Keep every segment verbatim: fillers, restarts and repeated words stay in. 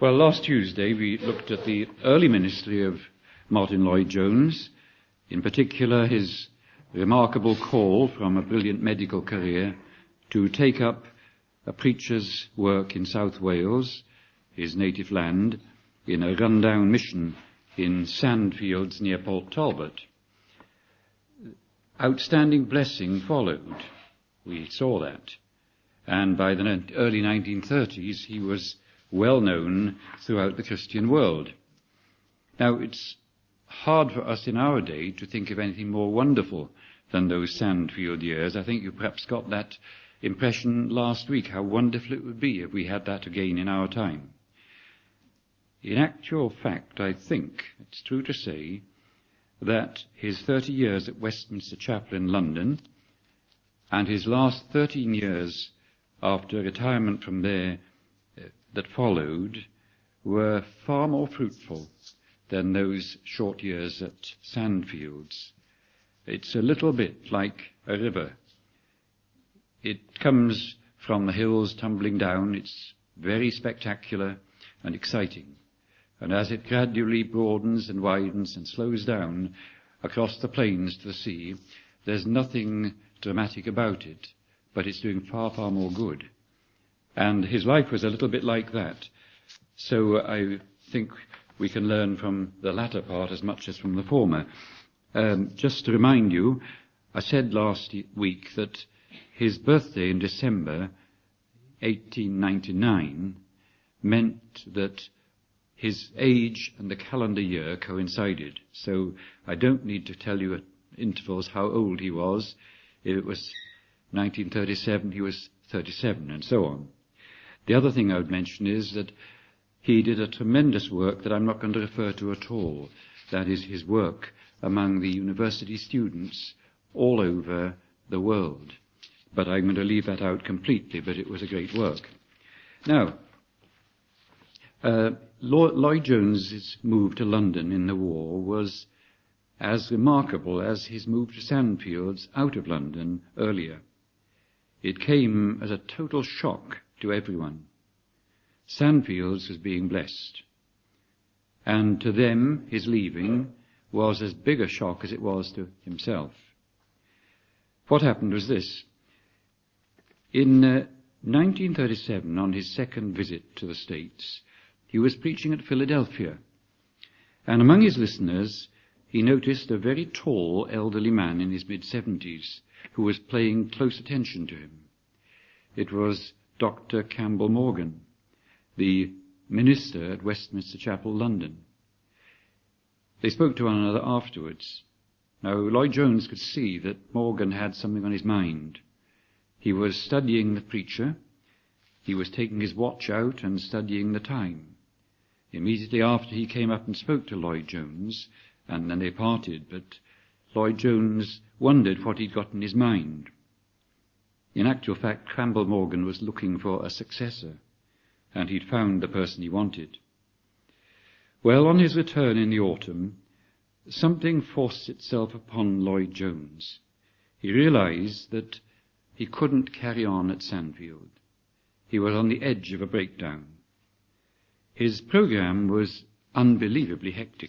Well, last Tuesday we looked at the early ministry of Martyn Lloyd-Jones, in particular his remarkable call from a brilliant medical career to take up a preacher's work in South Wales, his native land, in a rundown mission in sandfields near Port Talbot. Outstanding blessing followed. We saw that. And by the early nineteen thirties, he was well known throughout the Christian world. Now, it's hard for us in our day to think of anything more wonderful than those sandfield years. I think you perhaps got that impression last week, how wonderful it would be if we had that again in our time. In actual fact, I think it's true to say that his thirty years at Westminster Chapel in London and his last thirteen years after retirement from there uh, that followed were far more fruitful than those short years at Sandfields. It's a little bit like a river. It comes from the hills tumbling down. It's very spectacular and exciting. And as it gradually broadens and widens and slows down across the plains to the sea, there's nothing dramatic about it, but it's doing far, far more good. And his life was a little bit like that. So I think we can learn from the latter part as much as from the former. Um, just to remind you, I said last week that his birthday in December eighteen ninety-nine meant that his age and the calendar year coincided. So I don't need to tell you at intervals how old he was. If it was nineteen thirty-seven, he was thirty-seven, and so on. The other thing I would mention is that he did a tremendous work that I'm not going to refer to at all. That is his work among the university students all over the world. But I'm going to leave that out completely, but it was a great work. Now, uh, Lloyd-Jones's move to London in the war was as remarkable as his move to Sandfields out of London earlier. It came as a total shock to everyone. Sandfields was being blessed. And to them, his leaving was as big a shock as it was to himself. What happened was this. In uh, nineteen thirty-seven, on his second visit to the States, he was preaching at Philadelphia. And among his listeners, he noticed a very tall elderly man in his mid-seventies who was paying close attention to him. It was Doctor Campbell Morgan, the minister at Westminster Chapel, London. They spoke to one another afterwards. Now, Lloyd-Jones could see that Morgan had something on his mind. He was studying the preacher. He was taking his watch out and studying the time. Immediately after, he came up and spoke to Lloyd-Jones, and then they parted, but Lloyd-Jones wondered what he'd got in his mind. In actual fact, Campbell Morgan was looking for a successor, and he'd found the person he wanted. Well, on his return in the autumn, something forced itself upon Lloyd-Jones. He realized that he couldn't carry on at Sandfield. He was on the edge of a breakdown. His program was unbelievably hectic.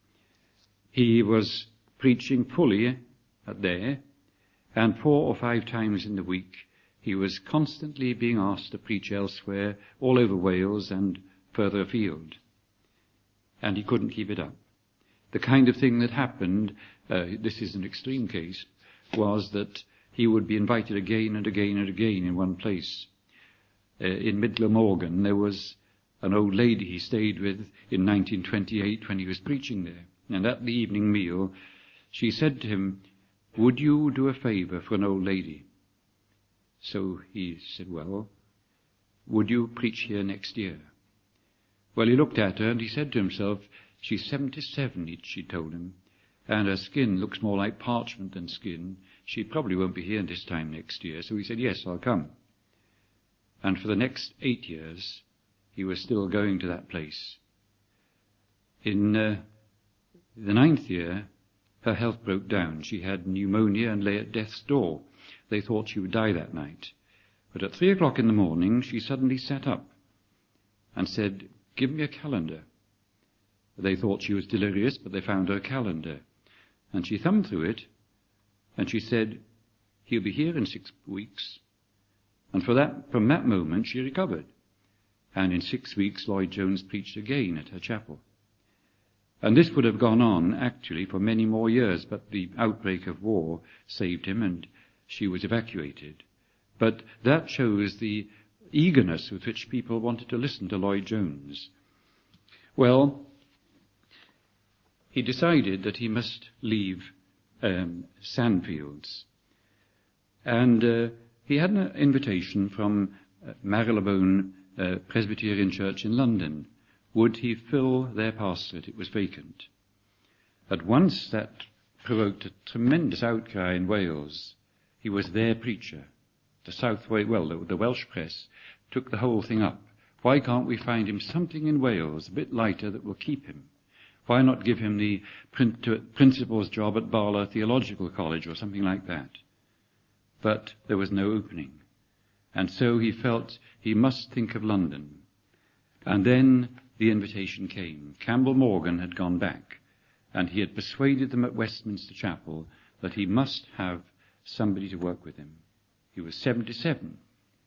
He was preaching fully there, and four or five times in the week he was constantly being asked to preach elsewhere, all over Wales and further afield. And he couldn't keep it up. The kind of thing that happened, uh, this is an extreme case, was that he would be invited again and again and again in one place. Uh, in Mid Glamorgan there was an old lady he stayed with in nineteen twenty-eight when he was preaching there. And at the evening meal, she said to him, "Would you do a favour for an old lady?" So he said, "Well, would you preach here next year?" Well, he looked at her and he said to himself, "She's seventy-seven, she told him, and her skin looks more like parchment than skin. She probably won't be here this time next year." So he said, "Yes, I'll come." And for the next eight years, he was still going to that place. In uh, the ninth year, her health broke down. She had pneumonia and lay at death's door. They thought she would die that night. But at three o'clock in the morning, she suddenly sat up and said, give me a calendar. They thought she was delirious, but they found her calendar. And she thumbed through it, and she said, he'll be here in six weeks. And for that, from that moment, she recovered. And in six weeks, Lloyd Jones preached again at her chapel. And this would have gone on, actually, for many more years, but the outbreak of war saved him, and she was evacuated. But that shows the eagerness with which people wanted to listen to Lloyd Jones. Well, he decided that he must leave um, Sandfields. And uh, he had an invitation from uh, Marylebone uh, Presbyterian Church in London. Would he fill their pastorate? It was vacant. At once that provoked a tremendous outcry in Wales. He was their preacher. The South Wales, well, the, the Welsh press took the whole thing up. Why can't we find him something in Wales, a bit lighter, that will keep him? Why not give him the principal's job at Bala Theological College or something like that? But there was no opening. And so he felt he must think of London. And then the invitation came. Campbell Morgan had gone back, and he had persuaded them at Westminster Chapel that he must have somebody to work with him. He was seventy-seven,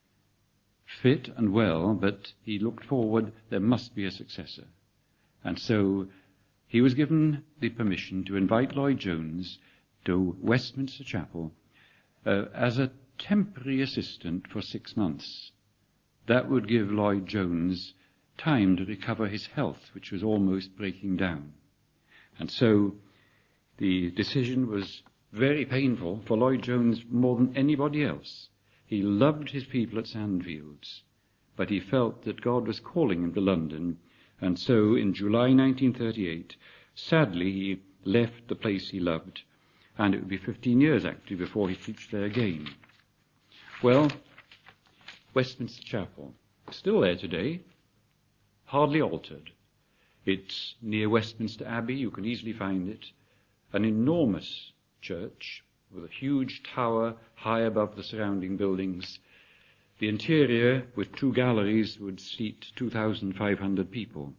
fit and well, but he looked forward, there must be a successor. And so he was given the permission to invite Lloyd Jones to Westminster Chapel uh, as a temporary assistant for six months. That would give Lloyd Jones time to recover his health, which was almost breaking down. And so the decision was very painful for Lloyd Jones more than anybody else. He loved his people at Sandfields, but he felt that God was calling him to London, and so in July nineteen thirty-eight, sadly, he left the place he loved, and it would be fifteen years actually before he preached there again. Well, Westminster Chapel, still there today, hardly altered. It's near Westminster Abbey, you can easily find it, an enormous church with a huge tower high above the surrounding buildings. The interior, with two galleries, would seat two thousand five hundred people.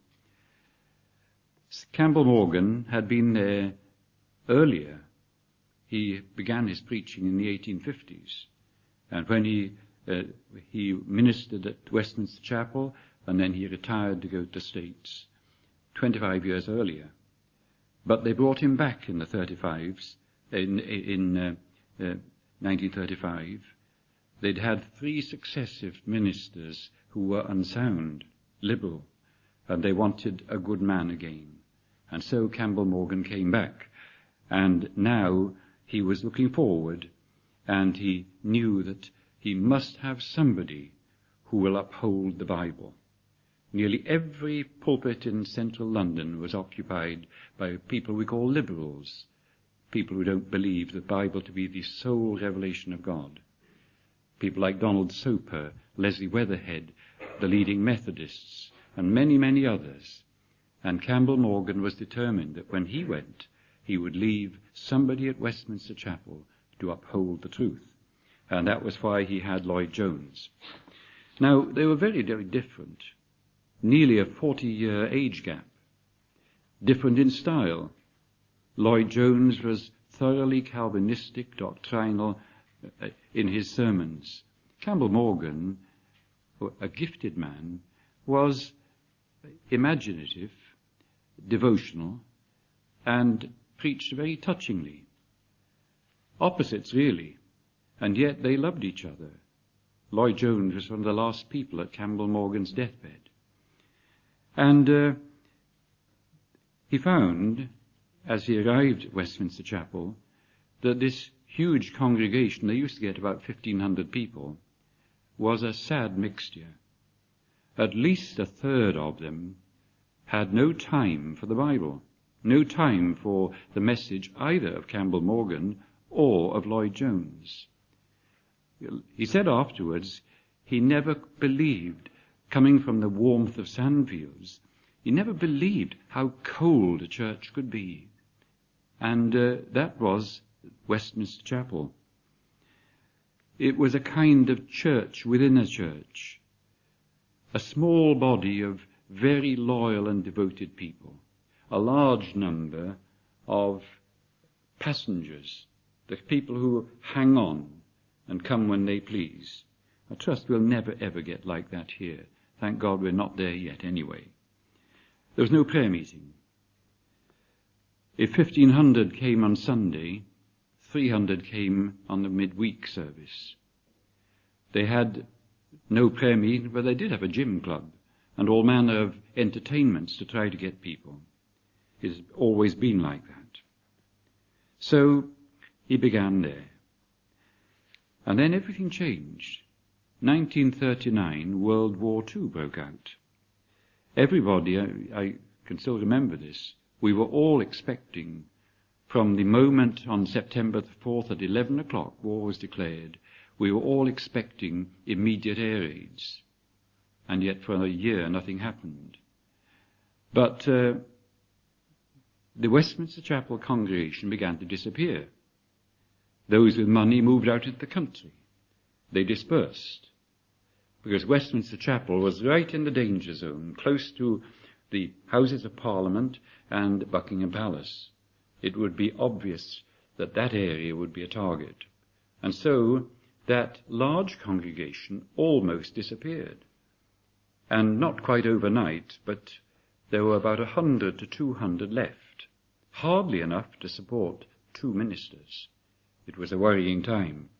Campbell Morgan had been there earlier. He began his preaching in the eighteen fifties, and when he uh, he ministered at Westminster Chapel, and then he retired to go to the States twenty-five years earlier. But they brought him back in the thirty-fives, in, in uh, uh, nineteen thirty-five. They'd had three successive ministers who were unsound, liberal, and they wanted a good man again. And so Campbell Morgan came back, and now he was looking forward, and he knew that he must have somebody who will uphold the Bible. Nearly every pulpit in central London was occupied by people we call liberals, people who don't believe the Bible to be the sole revelation of God. People like Donald Soper, Leslie Weatherhead, the leading Methodists, and many, many others. And Campbell Morgan was determined that when he went, he would leave somebody at Westminster Chapel to uphold the truth. And that was why he had Lloyd Jones. Now, they were very, very different. Nearly a forty-year age gap. Different in style. Lloyd Jones was thoroughly Calvinistic, doctrinal uh, in his sermons. Campbell Morgan, a gifted man, was imaginative, devotional, and preached very touchingly. Opposites, really, and yet they loved each other. Lloyd Jones was one of the last people at Campbell Morgan's deathbed. And uh, he found, as he arrived at Westminster Chapel, that this huge congregation, they used to get about fifteen hundred people, was a sad mixture. At least a third of them had no time for the Bible, no time for the message either of Campbell Morgan or of Lloyd Jones. He said afterwards he never believed, coming from the warmth of Sandfields, he never believed how cold a church could be. And uh, that was Westminster Chapel. It was a kind of church within a church, a small body of very loyal and devoted people, a large number of passengers, the people who hang on and come when they please. I trust we'll never ever get like that here. Thank God we're not there yet anyway. There was no prayer meeting. If fifteen hundred came on Sunday, three hundred came on the midweek service. They had no prayer meeting, but they did have a gym club and all manner of entertainments to try to get people. It's always been like that. So he began there. And then everything changed. nineteen thirty-nine, World War Two broke out. Everybody, I, I can still remember this, we were all expecting, from the moment on September the fourth at eleven o'clock, war was declared, we were all expecting immediate air raids. And yet for a year nothing happened. But uh, the Westminster Chapel congregation began to disappear. Those with money moved out into the country. They dispersed. Because Westminster Chapel was right in the danger zone, close to the Houses of Parliament and Buckingham Palace. It would be obvious that that area would be a target. And so that large congregation almost disappeared. And not quite overnight, but there were about a hundred to two hundred left. Hardly enough to support two ministers. It was a worrying time.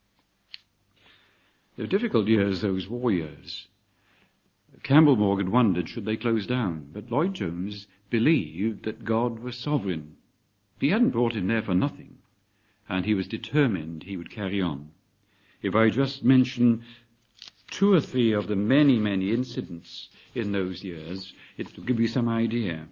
They were difficult years, those war years. Campbell Morgan wondered, should they close down? But Lloyd-Jones believed that God was sovereign. He hadn't brought him there for nothing, and he was determined he would carry on. If I just mention two or three of the many, many incidents in those years, it will give you some idea.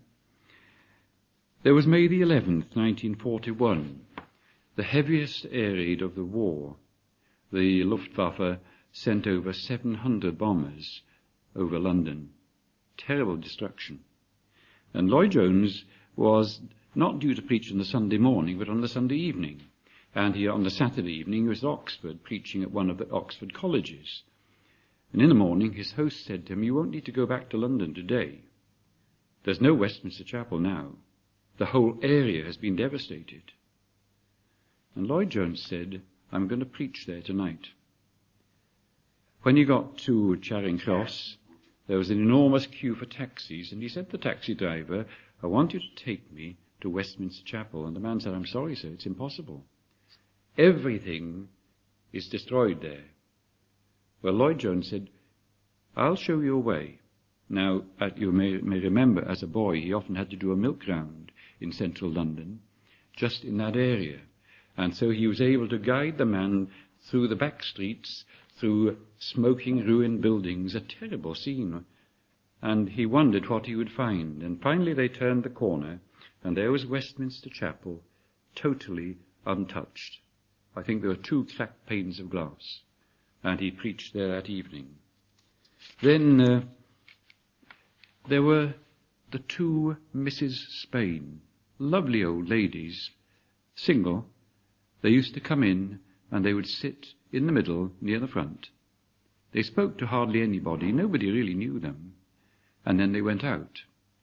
There was May the eleventh, nineteen forty-one, the heaviest air raid of the war. The Luftwaffe sent over seven hundred bombers over London. Terrible destruction. And Lloyd-Jones was not due to preach on the Sunday morning, but on the Sunday evening. And he, on the Saturday evening, he was at Oxford, preaching at one of the Oxford colleges. And in the morning, his host said to him, "You won't need to go back to London today. There's no Westminster Chapel now. The whole area has been devastated." And Lloyd-Jones said, "I'm going to preach there tonight." When he got to Charing Cross, there was an enormous queue for taxis, and he said to the taxi driver, "I want you to take me to Westminster Chapel." And the man said, "I'm sorry, sir, it's impossible. Everything is destroyed there." Well, Lloyd-Jones said, "I'll show you a way." Now, you may, may remember, as a boy, he often had to do a milk round in central London, just in that area. And so he was able to guide the man through the back streets, through smoking, ruined buildings, a terrible scene. And he wondered what he would find. And finally they turned the corner, and there was Westminster Chapel, totally untouched. I think there were two cracked panes of glass. And he preached there that evening. Then uh, there were the two Missus Spain, lovely old ladies, single. They used to come in and they would sit in the middle near the front. They spoke to hardly anybody. Nobody really knew them. And then they went out.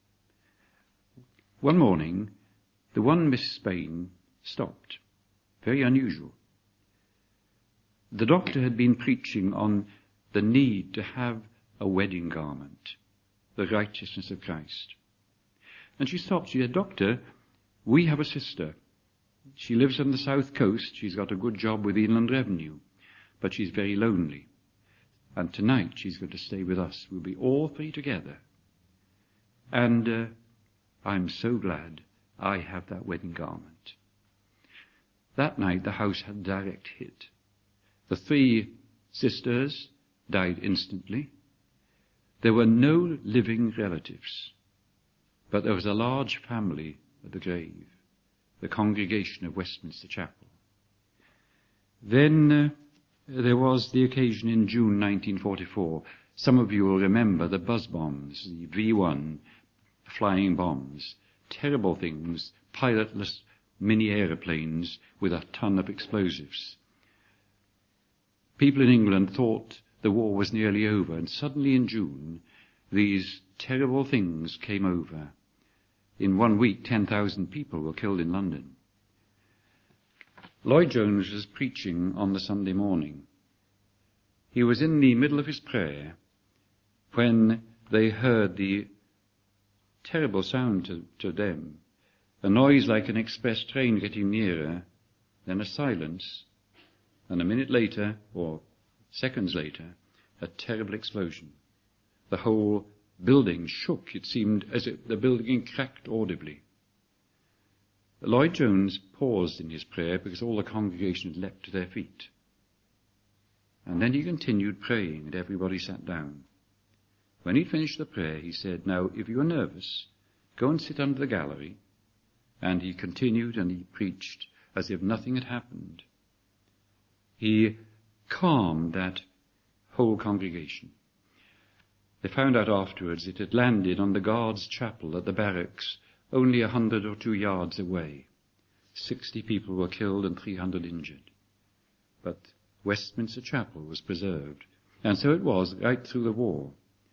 One morning, the one Miss Spain stopped. Very unusual. The doctor had been preaching on the need to have a wedding garment, the righteousness of Christ. And she stopped. She said, "Doctor, we have a sister. She lives on the south coast. She's got a good job with the Inland Revenue, but she's very lonely. And tonight she's going to stay with us. We'll be all three together. And uh, I'm so glad I have that wedding garment." That night the house had a direct hit. The three sisters died instantly. There were no living relatives, but there was a large family at the grave, the congregation of Westminster Chapel. Then uh, there was the occasion in June nineteen forty-four. Some of you will remember the buzz bombs, the V one flying bombs, terrible things, pilotless mini aeroplanes with a ton of explosives. People in England thought the war was nearly over, and suddenly in June, these terrible things came over. In one week, ten thousand people were killed in London. Lloyd-Jones was preaching on the Sunday morning. He was in the middle of his prayer when they heard the terrible sound to, to them, a noise like an express train getting nearer, then a silence, and a minute later, or seconds later, a terrible explosion. The whole building shook. It seemed as if the building cracked audibly. Lloyd-Jones paused in his prayer because all the congregation had leapt to their feet. And then he continued praying, and everybody sat down. When he'd finished the prayer, he said, "Now, if you are nervous, go and sit under the gallery." And he continued, and he preached as if nothing had happened. He calmed that whole congregation. They found out afterwards it had landed on the guards' chapel at the barracks, only a hundred or two yards away. Sixty people were killed and three hundred injured. But Westminster Chapel was preserved, and so it was right through the war.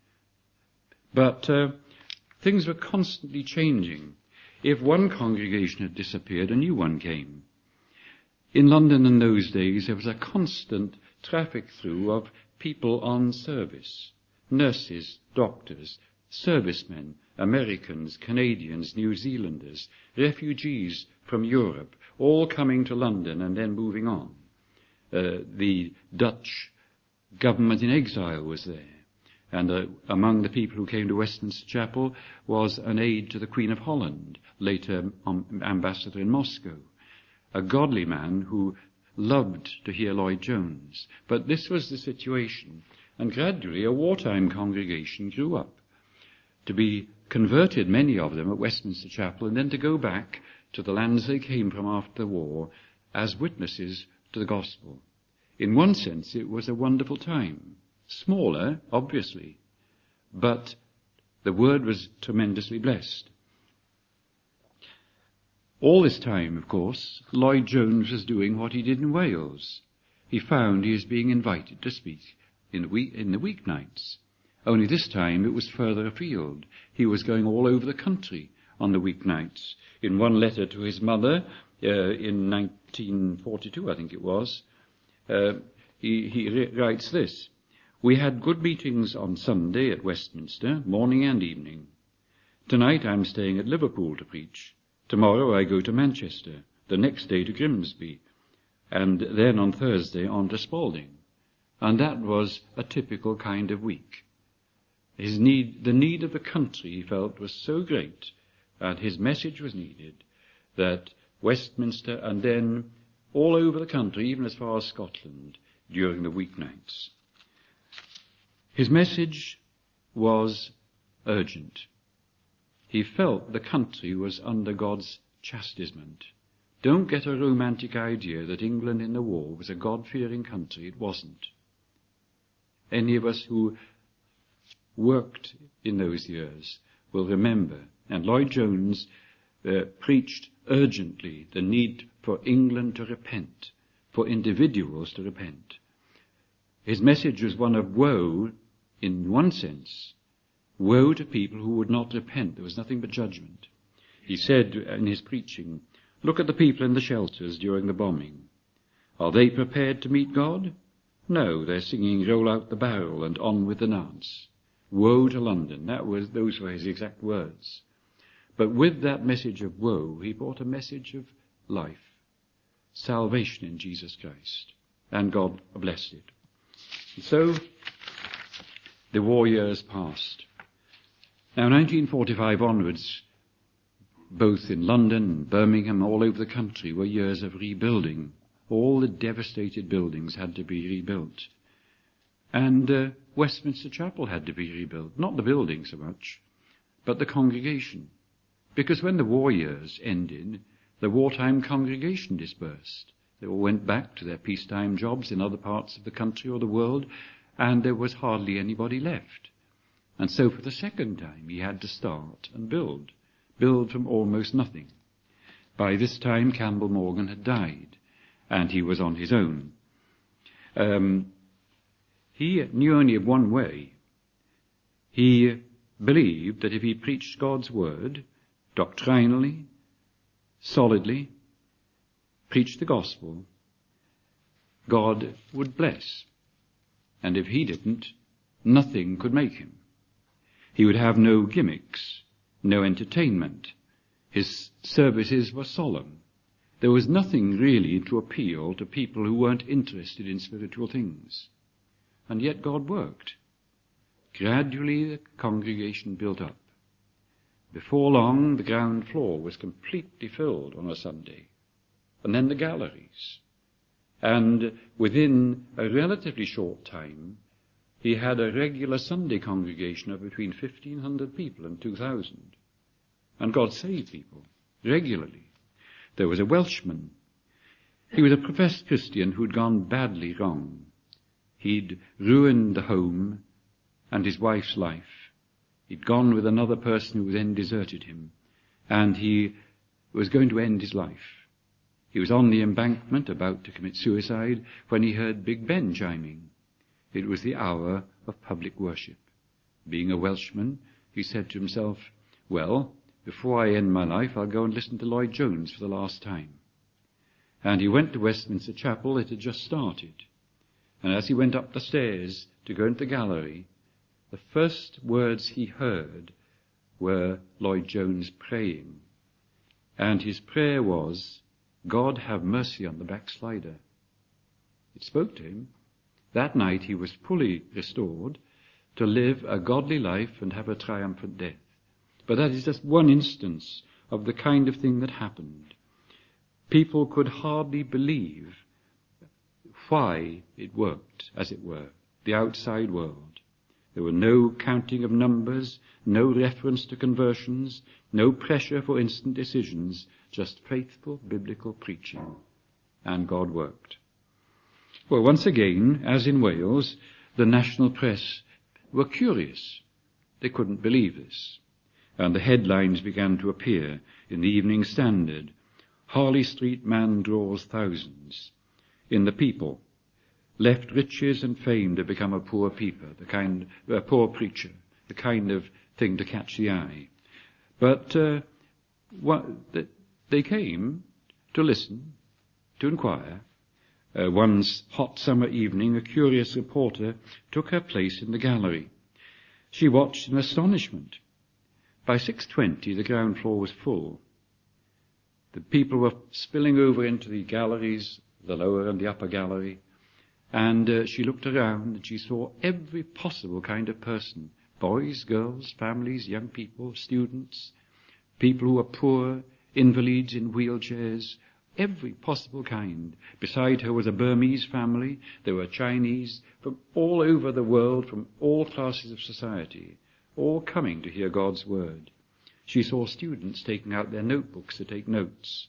But uh, things were constantly changing. If one congregation had disappeared, a new one came. In London in those days, there was a constant traffic through of people on service. Nurses, doctors, servicemen, Americans, Canadians, New Zealanders, refugees from Europe, all coming to London and then moving on. Uh, the Dutch government in exile was there. And uh, among the people who came to Westminster Chapel was an aide to the Queen of Holland, later um, ambassador in Moscow, a godly man who loved to hear Lloyd-Jones. But this was the situation, and gradually a wartime congregation grew up, to be converted, many of them, at Westminster Chapel, and then to go back to the lands they came from after the war as witnesses to the gospel. In one sense, it was a wonderful time. Smaller, obviously, but the word was tremendously blessed. All this time, of course, Lloyd-Jones was doing what he did in Wales. He found he was being invited to speak in the, week, in the weeknights. Only this time it was further afield. He was going all over the country on the weeknights. In one letter to his mother, uh, in nineteen forty-two, I think it was, uh, he, he writes this: "We had good meetings on Sunday at Westminster, morning and evening. Tonight I'm staying at Liverpool to preach. Tomorrow I go to Manchester, the next day to Grimsby, and then on Thursday on to Spalding." And that was a typical kind of week. His need, the need of the country, he felt, was so great, and his message was needed, that Westminster and then all over the country, even as far as Scotland, during the weeknights. His message was urgent. He felt the country was under God's chastisement. Don't get a romantic idea that England in the war was a God-fearing country. It wasn't. Any of us who worked in those years will remember, and Lloyd-Jones uh, preached urgently the need for England to repent, for individuals to repent. His message was one of woe, in one sense, woe to people who would not repent. There was nothing but judgment. He said in his preaching, "Look at the people in the shelters during the bombing. Are they prepared to meet God? No, they're singing 'Roll Out the Barrel' and 'On with the Nance.' Woe to London." That was, those were his exact words. But with that message of woe, he brought a message of life, salvation in Jesus Christ, and God blessed it. And so the war years passed. Now, nineteen forty-five onwards, both in London and Birmingham, all over the country, were years of rebuilding. All the devastated buildings had to be rebuilt. And uh, Westminster Chapel had to be rebuilt. Not the building so much, but the congregation. Because when the war years ended, the wartime congregation dispersed. They all went back to their peacetime jobs in other parts of the country or the world, and there was hardly anybody left. And so for the second time he had to start and build, build from almost nothing. By this time Campbell Morgan had died, and he was on his own. Um, he knew only of one way. He believed that if he preached God's word doctrinally, solidly, preached the gospel, God would bless. And if he didn't, nothing could make him. He would have no gimmicks, no entertainment. His services were solemn. There was nothing really to appeal to people who weren't interested in spiritual things. And yet God worked. Gradually the congregation built up. Before long the ground floor was completely filled on a Sunday. And then the galleries. And within a relatively short time, he had a regular Sunday congregation of between fifteen hundred people and two thousand. And God saved people regularly. There was a Welshman. He was a professed Christian who'd gone badly wrong. He'd ruined the home and his wife's life. He'd gone with another person who then deserted him. And he was going to end his life. He was on the embankment about to commit suicide when he heard Big Ben chiming. It was the hour of public worship. Being a Welshman, he said to himself, well, before I end my life, I'll go and listen to Lloyd Jones for the last time. And he went to Westminster Chapel. It had just started. And as he went up the stairs to go into the gallery, the first words he heard were Lloyd Jones praying. And his prayer was, God have mercy on the backslider. It spoke to him. That night he was fully restored to live a godly life and have a triumphant death. But that is just one instance of the kind of thing that happened. People could hardly believe why it worked, as it were, the outside world. There were no counting of numbers, no reference to conversions, no pressure for instant decisions, just faithful biblical preaching. And God worked. Well, once again, as in Wales, the national press were curious. They couldn't believe this. And the headlines began to appear in the Evening Standard. Harley Street man draws thousands. In the People, left riches and fame to become a poor people, the kind, a poor preacher, the kind of thing to catch the eye. But uh, what, they came to listen, to inquire. Uh, one hot summer evening, a curious reporter took her place in the gallery. She watched in astonishment. By six twenty, the ground floor was full. The people were spilling over into the galleries, the lower and the upper gallery, and uh, she looked around and she saw every possible kind of person, boys, girls, families, young people, students, people who were poor, invalids in wheelchairs, every possible kind. Beside her was a Burmese family. There were Chinese from all over the world, from all classes of society, all coming to hear God's word. She saw students taking out their notebooks to take notes.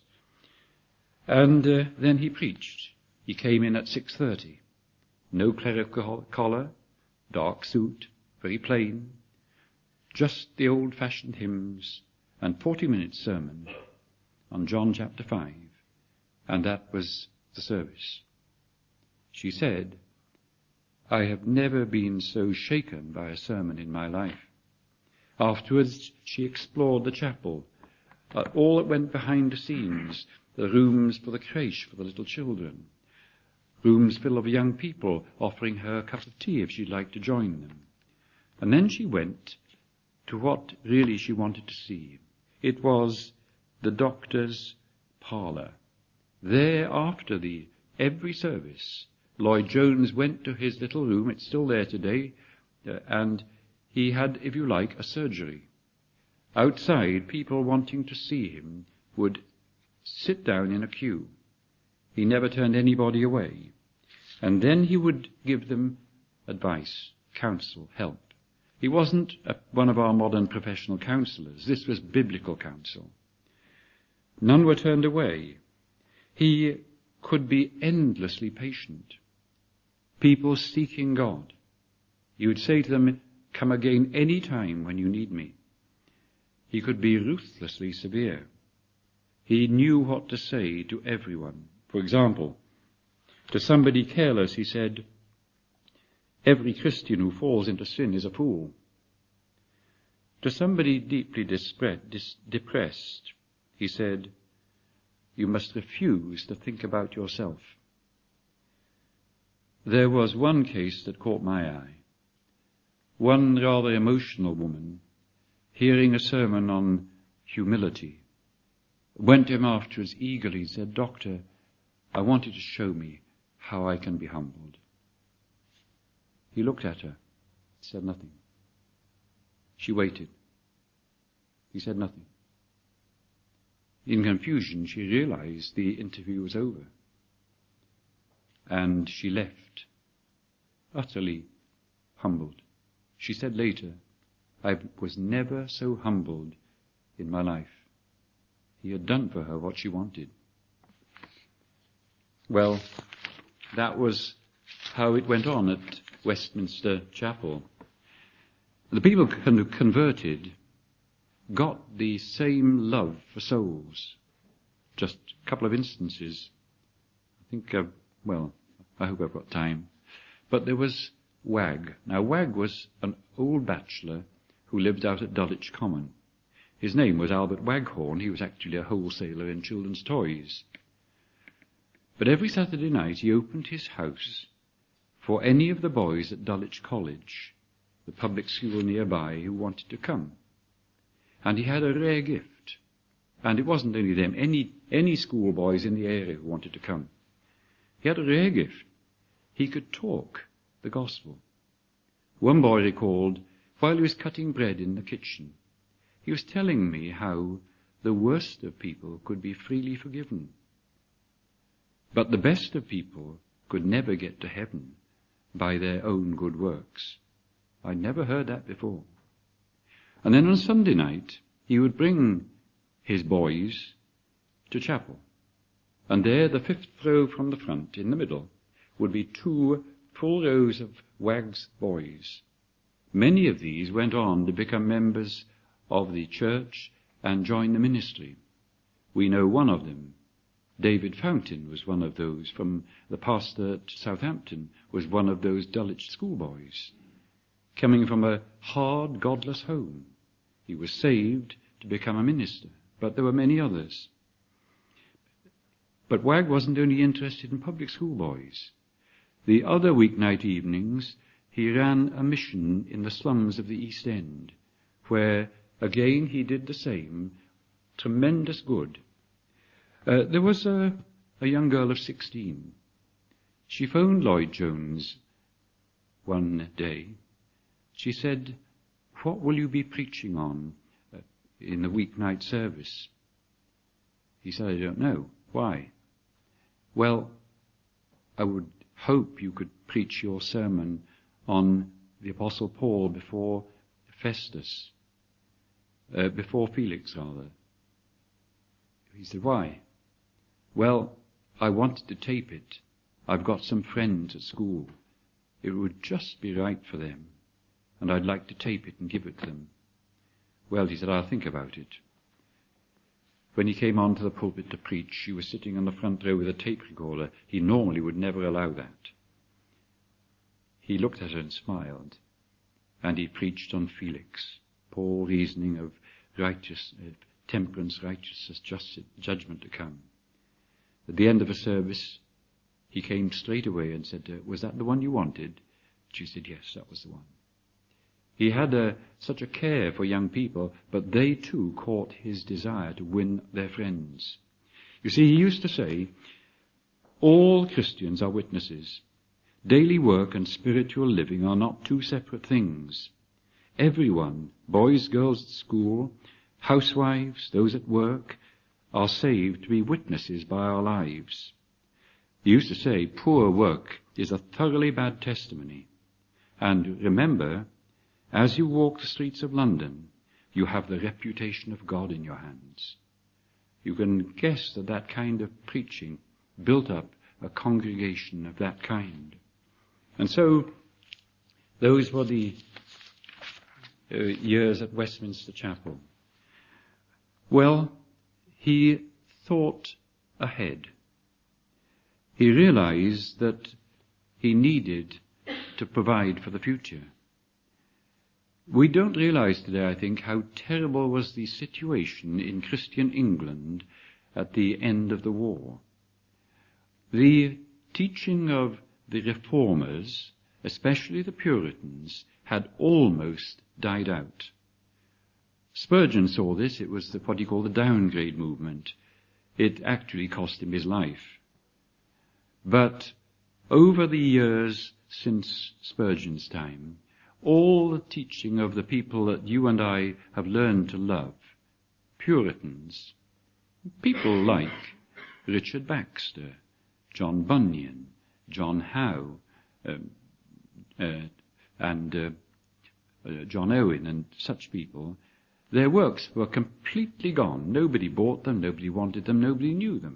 And uh, then he preached. He came in at six thirty. No clerical collar, dark suit, very plain, just the old-fashioned hymns, and forty minutes sermon on John chapter five. And that was the service. She said, I have never been so shaken by a sermon in my life. Afterwards, she explored the chapel, uh, all that went behind the scenes, the rooms for the crèche for the little children, rooms full of young people offering her a cup of tea if she'd like to join them. And then she went to what really she wanted to see. It was the doctor's parlour. There, after the every service, Lloyd Jones went to his little room. It's still there today, uh, and he had, if you like, a surgery. Outside, people wanting to see him would sit down in a queue. He never turned anybody away. And then he would give them advice, counsel, help. He wasn't a, one of our modern professional counselors. This was biblical counsel. None were turned away. He could be endlessly patient. People seeking God. You would say to them, come again any time when you need me. He could be ruthlessly severe. He knew what to say to everyone. For example, to somebody careless, he said, every Christian who falls into sin is a fool. To somebody deeply dispre- dis- depressed, he said, "You must refuse to think about yourself." There was one case that caught my eye. One rather emotional woman, hearing a sermon on humility, went to him afterwards eagerly and said, "Doctor, I want you to show me how I can be humbled." He looked at her, said nothing. She waited. He said nothing. In confusion, she realized the interview was over. And she left, utterly humbled. She said later, "I was never so humbled in my life." He had done for her what she wanted. Well, that was how it went on at Westminster Chapel. The people who converted got the same love for souls. Just a couple of instances. I think, uh, well, I hope I've got time. But there was Wagg. Now, Wagg was an old bachelor who lived out at Dulwich Common. His name was Albert Waghorn. He was actually a wholesaler in children's toys. But every Saturday night he opened his house for any of the boys at Dulwich College, the public school nearby, who wanted to come. And he had a rare gift. And it wasn't only them, any, any schoolboys in the area who wanted to come. He had a rare gift. He could talk the gospel. One boy recalled, while he was cutting bread in the kitchen, he was telling me how the worst of people could be freely forgiven, but the best of people could never get to heaven by their own good works. I'd never heard that before. And then on Sunday night, he would bring his boys to chapel. And there, the fifth row from the front, in the middle, would be two full rows of Wagg's boys. Many of these went on to become members of the church and join the ministry. We know one of them. David Fountain was one of those. From the pastor at Southampton was one of those Dulwich schoolboys, coming from a hard, godless home. He was saved to become a minister, but there were many others. But Wagg wasn't only interested in public school boys. The other weeknight evenings, he ran a mission in the slums of the East End, where, again, he did the same, tremendous good. Uh, there was a, a young girl of sixteen. She phoned Lloyd Jones one day. She said, "What will you be preaching on uh, in the weeknight service?" He said, "I don't know." "Why?" "Well, I would hope you could preach your sermon on the Apostle Paul before Festus, uh, before Felix, rather." He said, "Why?" "Well, I wanted to tape it. I've got some friends at school. It would just be right for them, and I'd like to tape it and give it to them." "Well," he said, "I'll think about it." When he came onto the pulpit to preach, she was sitting on the front row with a tape recorder. He normally would never allow that. He looked at her and smiled, and he preached on Felix, Paul reasoning of righteous, uh, temperance, righteousness, justice, judgment to come. At the end of the service, he came straight away and said to her, "Was that the one you wanted?" She said, "Yes, that was the one." He had a, such a care for young people, but they too caught his desire to win their friends. You see, he used to say, all Christians are witnesses. Daily work and spiritual living are not two separate things. Everyone, boys, girls at school, housewives, those at work, are saved to be witnesses by our lives. He used to say, poor work is a thoroughly bad testimony. And remember, as you walk the streets of London, you have the reputation of God in your hands. You can guess that that kind of preaching built up a congregation of that kind. And so, those were the uh, years at Westminster Chapel. Well, he thought ahead. He realized that he needed to provide for the future. We don't realize today, I think, how terrible was the situation in Christian England at the end of the war. The teaching of the Reformers, especially the Puritans, had almost died out. Spurgeon saw this. It was the, what he called the downgrade movement. It actually cost him his life. But over the years since Spurgeon's time, all the teaching of the people that you and I have learned to love, Puritans, people like Richard Baxter, John Bunyan, John Howe, um, uh, and uh, uh, John Owen and such people, their works were completely gone. Nobody bought them, nobody wanted them, nobody knew them.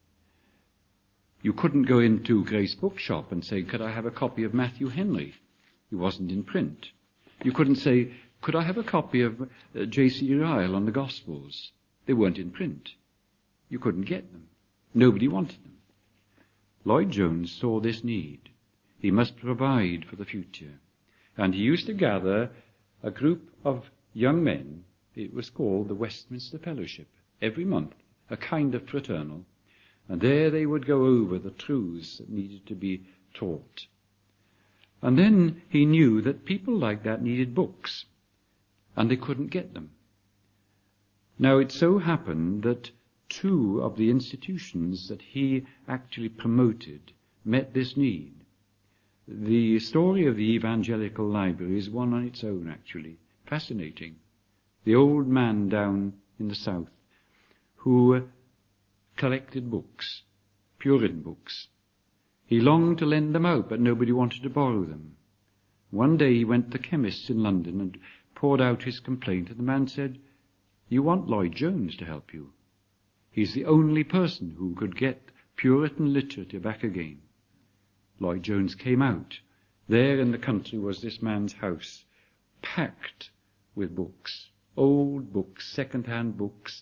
You couldn't go into Grace Bookshop and say, could I have a copy of Matthew Henry? He wasn't in print. You couldn't say, could I have a copy of uh, J C Ryle on the Gospels? They weren't in print. You couldn't get them. Nobody wanted them. Lloyd Jones saw this need. He must provide for the future. And he used to gather a group of young men. It was called the Westminster Fellowship. Every month, a kind of fraternal. And there they would go over the truths that needed to be taught. And then he knew that people like that needed books, and they couldn't get them. Now it so happened that two of the institutions that he actually promoted met this need. The story of the Evangelical Library is one on its own, actually. Fascinating. The old man down in the south who collected books, Puritan books. He longed to lend them out, but nobody wanted to borrow them. One day he went to the chemist's in London and poured out his complaint, and the man said, you want Lloyd Jones to help you. He's the only person who could get Puritan literature back again. Lloyd Jones came out. There in the country was this man's house, packed with books, old books, second-hand books.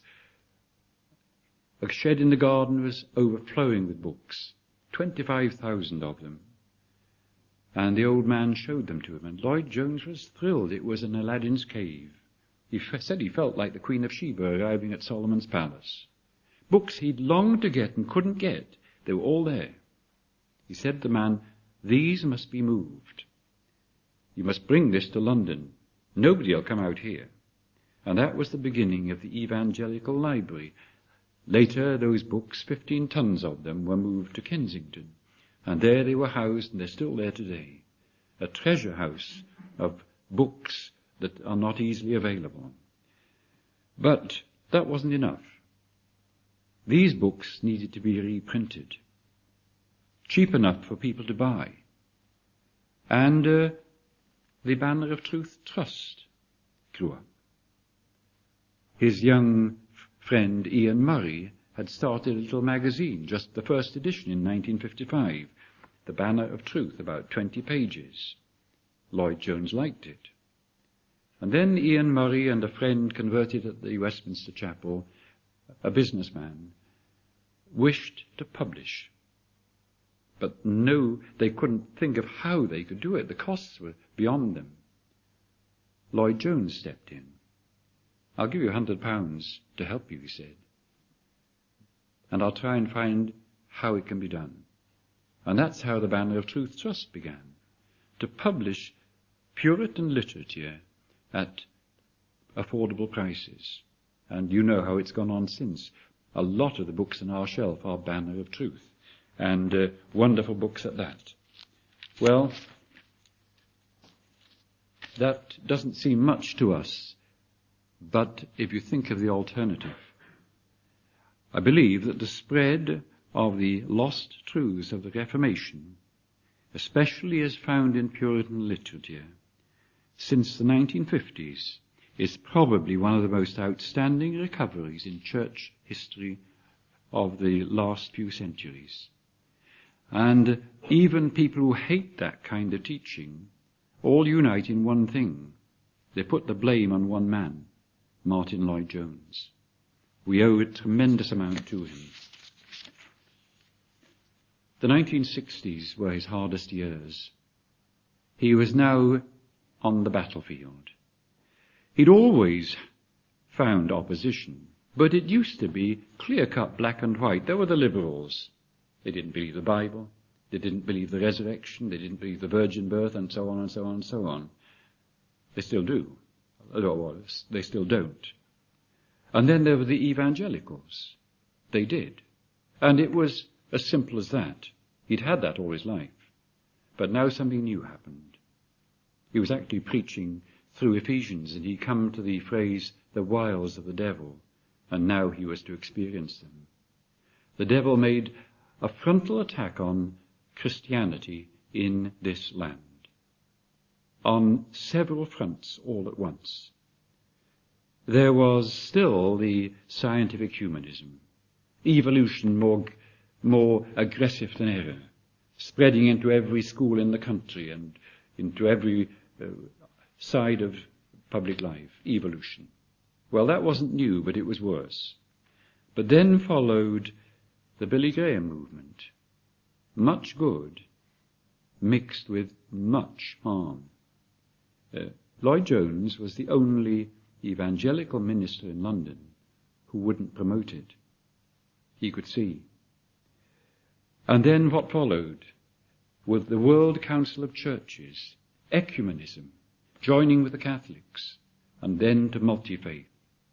A shed in the garden was overflowing with books. twenty-five thousand of them. And the old man showed them to him, and Lloyd Jones was thrilled. It was an Aladdin's cave. He f- said he felt like the Queen of Sheba arriving at Solomon's palace. Books he'd longed to get and couldn't get, they were all there. He said to the man, these must be moved. You must bring this to London. Nobody will come out here. And that was the beginning of the Evangelical Library. Later, those books, fifteen tons of them, were moved to Kensington. And there they were housed, and they're still there today. A treasure house of books that are not easily available. But that wasn't enough. These books needed to be reprinted. Cheap enough for people to buy. And uh, the Banner of Truth Trust grew up. His young friend Ian Murray had started a little magazine, just the first edition in nineteen fifty-five, The Banner of Truth, about twenty pages. Lloyd Jones liked it. And then Ian Murray and a friend converted at the Westminster Chapel, a businessman, wished to publish. But no, they couldn't think of how they could do it. The costs were beyond them. Lloyd Jones stepped in. I'll give you a hundred pounds to help you, he said. And I'll try and find how it can be done. And that's how the Banner of Truth Trust began. To publish Puritan literature at affordable prices. And you know how it's gone on since. A lot of the books on our shelf are Banner of Truth. And uh, wonderful books at that. Well, that doesn't seem much to us. But if you think of the alternative, I believe that the spread of the lost truths of the Reformation, especially as found in Puritan literature, since the nineteen fifties, is probably one of the most outstanding recoveries in church history of the last few centuries. And even people who hate that kind of teaching all unite in one thing. They put the blame on one man, Martin Lloyd Jones. We owe a tremendous amount to him. The nineteen sixties were his hardest years. He was now on the battlefield. He'd always found opposition, but it used to be clear-cut black and white. There were the liberals. They didn't believe the Bible. They didn't believe the resurrection. They didn't believe the virgin birth, and so on and so on and so on. They still do. Or they still don't. And then there were the evangelicals. They did. And it was as simple as that. He'd had that all his life. But now something new happened. He was actually preaching through Ephesians, and he'd come to the phrase, the wiles of the devil, and now he was to experience them. The devil made a frontal attack on Christianity in this land, on several fronts all at once. There was still the scientific humanism, evolution more, more aggressive than ever, spreading into every school in the country and into every uh, side of public life, evolution. Well, that wasn't new, but it was worse. But then followed the Billy Graham movement. Much good mixed with much harm. Uh, Lloyd Jones was the only evangelical minister in London who wouldn't promote it. He could see. And then what followed? With the World Council of Churches, ecumenism, joining with the Catholics, and then to multi-faith.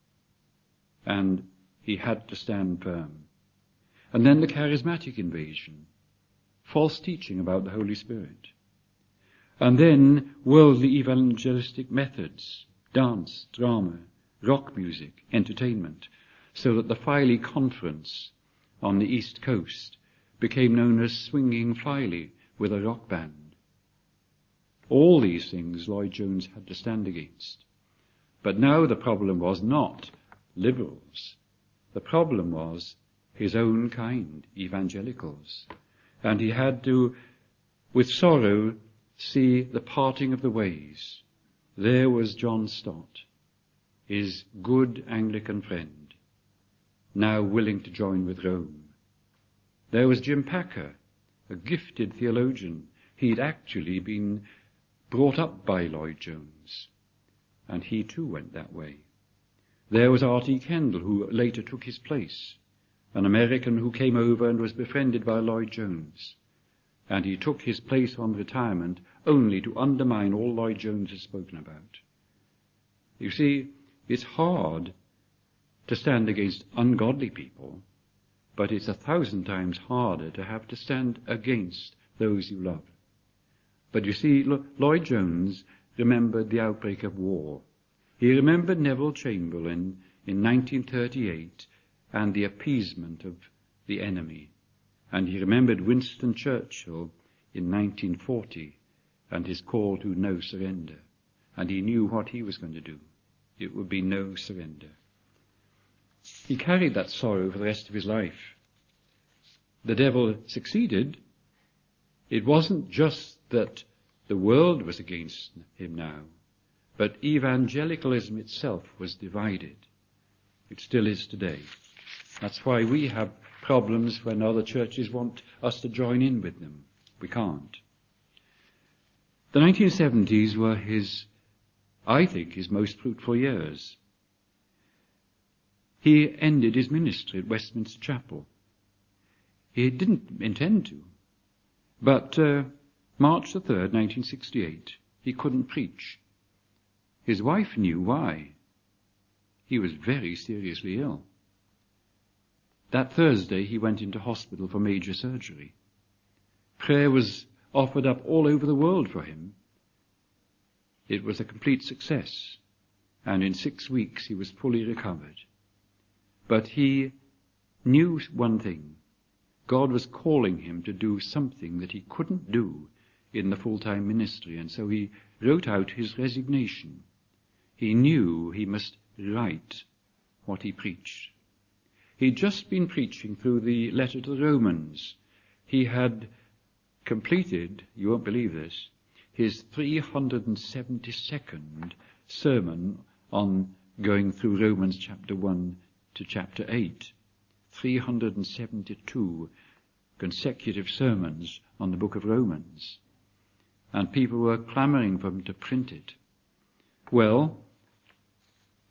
And he had to stand firm. And then the charismatic invasion, false teaching about the Holy Spirit. And then worldly evangelistic methods, dance, drama, rock music, entertainment, so that the Filey Conference on the East Coast became known as Swinging Filey with a rock band. All these things Lloyd Jones had to stand against. But now the problem was not liberals. The problem was his own kind, evangelicals. And he had to, with sorrow, see the parting of the ways. There was John Stott, his good Anglican friend, now willing to join with Rome. There was Jim Packer, a gifted theologian. He'd actually been brought up by Lloyd Jones, and he too went that way. There was R T Kendall, who later took his place, an American who came over and was befriended by Lloyd Jones, and he took his place on retirement only to undermine all Lloyd Jones had spoken about. You see, it's hard to stand against ungodly people, but it's a thousand times harder to have to stand against those you love. But you see, Lloyd Jones remembered the outbreak of war. He remembered Neville Chamberlain in nineteen thirty-eight and the appeasement of the enemy. And he remembered Winston Churchill in nineteen forty and his call to no surrender. And he knew what he was going to do. It would be no surrender. He carried that sorrow for the rest of his life. The devil succeeded. It wasn't just that the world was against him now, but evangelicalism itself was divided. It still is today. That's why we have problems when other churches want us to join in with them. We can't. The nineteen seventies were his, I think, his most fruitful years. He ended his ministry at Westminster Chapel. He didn't intend to. But uh, March the third, nineteen sixty-eight, he couldn't preach. His wife knew why. He was very seriously ill. That Thursday he went into hospital for major surgery. Prayer was offered up all over the world for him. It was a complete success, and in six weeks he was fully recovered. But he knew one thing. God was calling him to do something that he couldn't do in the full-time ministry, and so he wrote out his resignation. He knew he must write what he preached. He'd just been preaching through the letter to the Romans. He had completed, you won't believe this, his three hundred seventy-second sermon on going through Romans chapter one to chapter eight. three hundred seventy-two consecutive sermons on the book of Romans. And people were clamoring for him to print it. Well,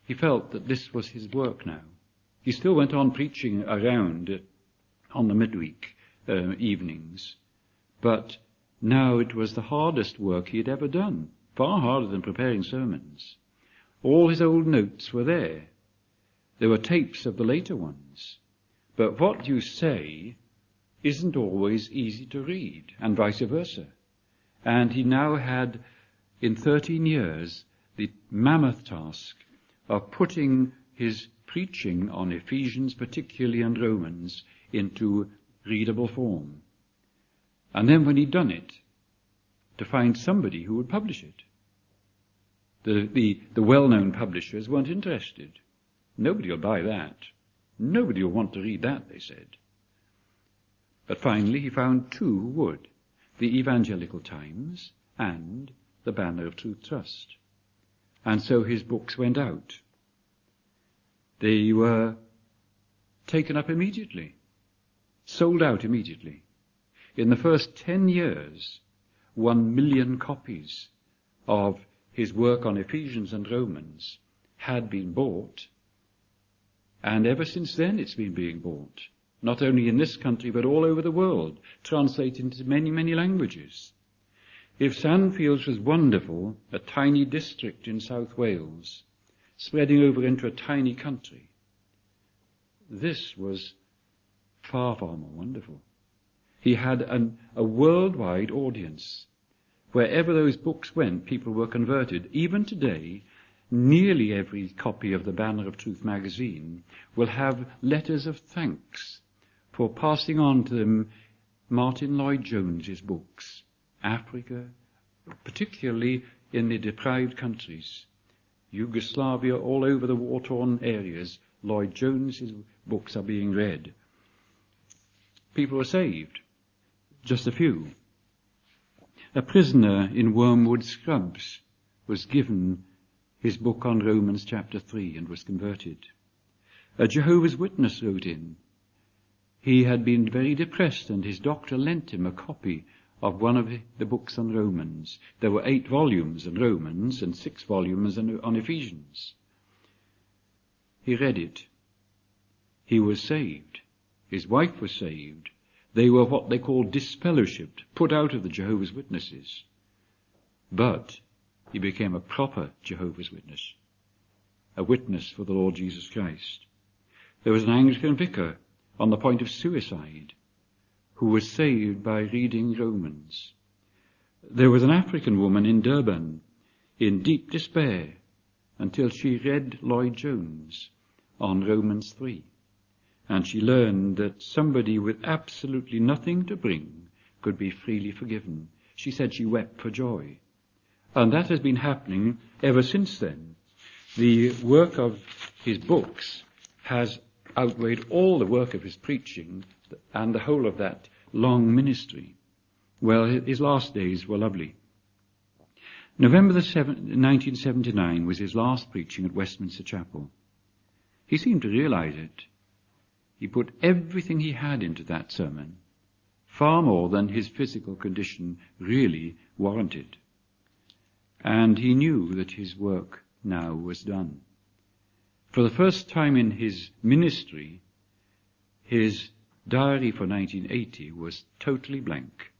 he felt that this was his work now. He still went on preaching around uh, on the midweek uh, evenings, but now it was the hardest work he had ever done, far harder than preparing sermons. All his old notes were there. There were tapes of the later ones. But what you say isn't always easy to read, and vice versa. And he now had, in thirteen years, the mammoth task of putting his preaching on Ephesians particularly and Romans into readable form. And then when he'd done it, to find somebody who would publish it. The, the, the well-known publishers weren't interested. Nobody will buy that. Nobody will want to read that, they said. But finally he found two who would, the Evangelical Times and the Banner of Truth Trust. And so his books went out. They were taken up immediately, sold out immediately. In the first ten years, one million copies of his work on Ephesians and Romans had been bought, and ever since then it's been being bought, not only in this country but all over the world, translated into many, many languages. If Sandfields was wonderful, a tiny district in South Wales, spreading over into a tiny country, this was far, far more wonderful. He had an, a worldwide audience. Wherever those books went, people were converted. Even today, nearly every copy of the Banner of Truth magazine will have letters of thanks for passing on to them Martin Lloyd-Jones's books. Africa, particularly in the deprived countries, Yugoslavia, all over the war-torn areas, Lloyd-Jones's books are being read. People were saved. Just a few. A prisoner in Wormwood Scrubs was given his book on Romans chapter three and was converted. A Jehovah's Witness wrote in. He had been very depressed and his doctor lent him a copy of one of the books on Romans. There were eight volumes on Romans and six volumes on Ephesians. He read it. He was saved. His wife was saved. They were what they called disfellowshipped, put out of the Jehovah's Witnesses. But he became a proper Jehovah's Witness, a witness for the Lord Jesus Christ. There was an Anglican vicar on the point of suicide who was saved by reading Romans. There was an African woman in Durban in deep despair until she read Lloyd-Jones on Romans three. And she learned that somebody with absolutely nothing to bring could be freely forgiven. She said she wept for joy. And that has been happening ever since then. The work of his books has outweighed all the work of his preaching and the whole of that long ministry. Well, his last days were lovely. November the seventh, nineteen seventy-nine was his last preaching at Westminster Chapel. He seemed to realize it. He put everything he had into that sermon, far more than his physical condition really warranted. And he knew that his work now was done. For the first time in his ministry, his diary for nineteen eighty was totally blank.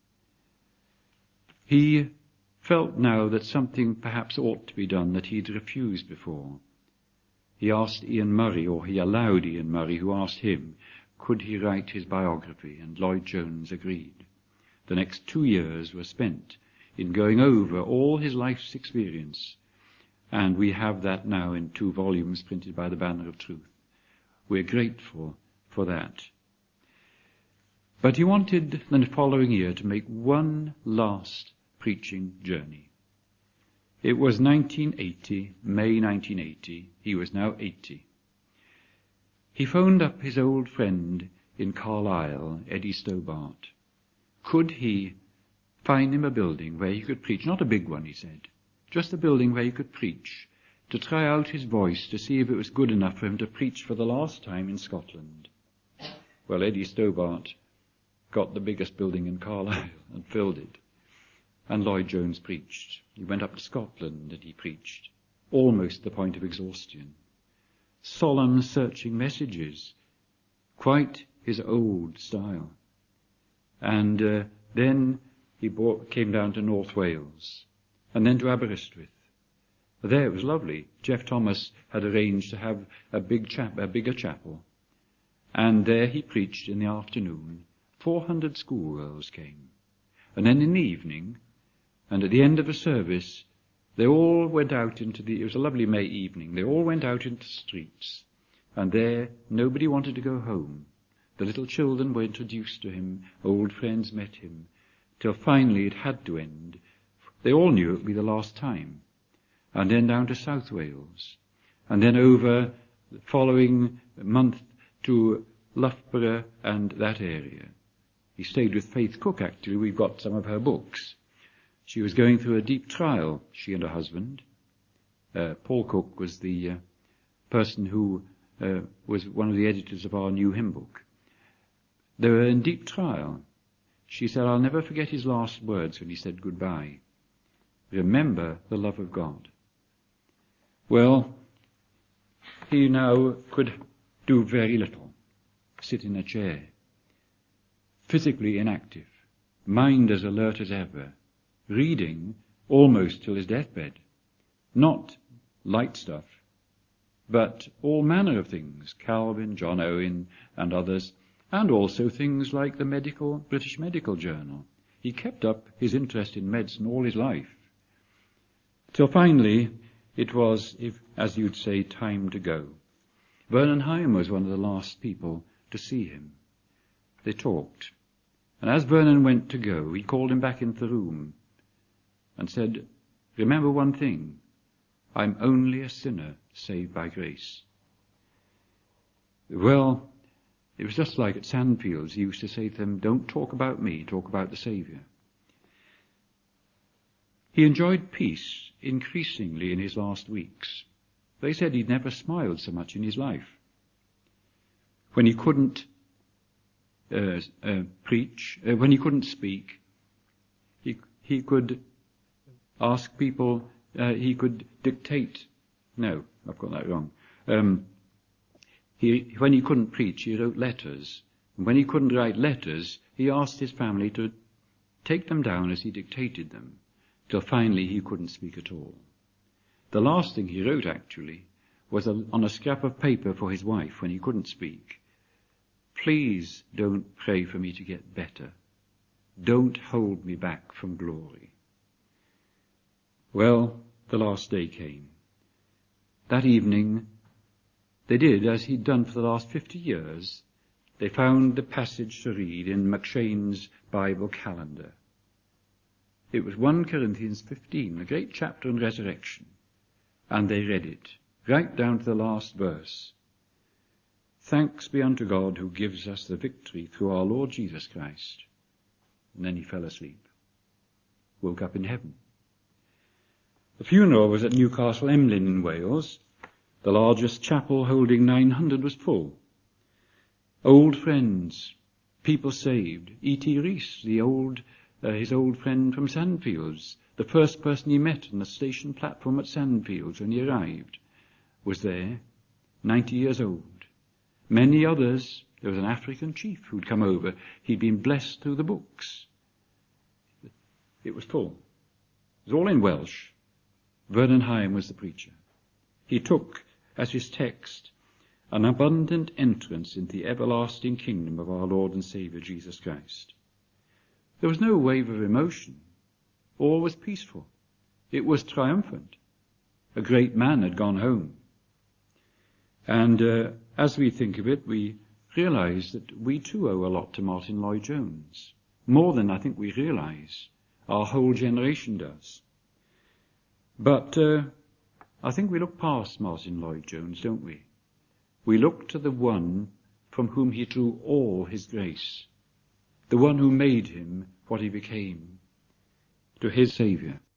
He felt now that something perhaps ought to be done that he'd refused before. He asked Ian Murray, or he allowed Ian Murray, who asked him, could he write his biography, and Lloyd-Jones agreed. The next two years were spent in going over all his life's experience, and we have that now in two volumes printed by the Banner of Truth. We're grateful for that. But he wanted the following year to make one last preaching journey. It was nineteen eighty, May nineteen eighty. He was now eighty. He phoned up his old friend in Carlisle, Eddie Stobart. Could he find him a building where he could preach? Not a big one, he said. Just a building where he could preach, to try out his voice, to see if it was good enough for him to preach for the last time in Scotland. Well, Eddie Stobart got the biggest building in Carlisle and filled it. And Lloyd-Jones preached. He went up to Scotland and he preached. almost to the point of exhaustion. Solemn, searching messages, quite his old style. And uh, then he brought, came down to North Wales, and then to Aberystwyth. There it was lovely. Jeff Thomas had arranged to have a big chap, a bigger chapel, and there he preached in the afternoon. Four hundred schoolgirls came, and then in the evening, and at the end of the service, they all went out into the, it was a lovely May evening, they all went out into the streets, and there nobody wanted to go home. The little children were introduced to him, old friends met him, till finally it had to end. They all knew it would be the last time. And then down to South Wales, and then over the following month to Loughborough and that area. He stayed with Faith Cook, actually. We've got some of her books. She was going through a deep trial, she and her husband. Uh, Paul Cook was the uh, person who uh, was one of the editors of our new hymn book. They were in deep trial. She said, I'll never forget his last words when he said goodbye. Remember the love of God. Well, he now could do very little. Sit in a chair. Physically inactive. Mind as alert as ever. Reading almost till his deathbed. Not light stuff, but all manner of things. Calvin, John Owen, and others. And also things like the medical, British Medical Journal. He kept up his interest in medicine all his life. Till finally, it was, if, as you'd say, time to go. Vernon Hyam was one of the last people to see him. They talked. And as Vernon went to go, he called him back into the room and said, remember one thing, I'm only a sinner saved by grace. Well, it was just like at Sandfields. He used to say to them, don't talk about me, talk about the Saviour. He enjoyed peace increasingly in his last weeks. They said he'd never smiled so much in his life. When he couldn't uh, uh, preach, uh, when he couldn't speak, he he could ask people, uh, he could dictate. No, I've got that wrong. Um, he, when he couldn't preach, he wrote letters. And when he couldn't write letters, he asked his family to take them down as he dictated them, till finally he couldn't speak at all. The last thing he wrote, actually, was a, on a scrap of paper for his wife when he couldn't speak. Please don't pray for me to get better. Don't hold me back from glory. Well, the last day came. That evening, they did as he'd done for the last fifty years. They found the passage to read in McShane's Bible calendar. It was First Corinthians fifteen, the great chapter on resurrection. And they read it, right down to the last verse. Thanks be unto God who gives us the victory through our Lord Jesus Christ. And then he fell asleep. Woke up in heaven. The funeral was at Newcastle Emlyn in Wales. The largest chapel holding nine hundred was full. Old friends, people saved. E T Rees, the old, uh, his old friend from Sandfields, the first person he met on the station platform at Sandfields when he arrived, was there, ninety years old. Many others. There was an African chief who'd come over. He'd been blessed through the books. It was full. It was all in Welsh. Vernon Hyam was the preacher. He took as his text an abundant entrance into the everlasting kingdom of our Lord and Saviour Jesus Christ. There was no wave of emotion. All was peaceful. It was triumphant. A great man had gone home. And uh, as we think of it, we realize that we too owe a lot to Martyn Lloyd-Jones. More than I think we realize. Our whole generation does. But uh, I think we look past Martyn Lloyd-Jones, don't we? We look to the one from whom he drew all his grace. The one who made him what he became. To his Saviour.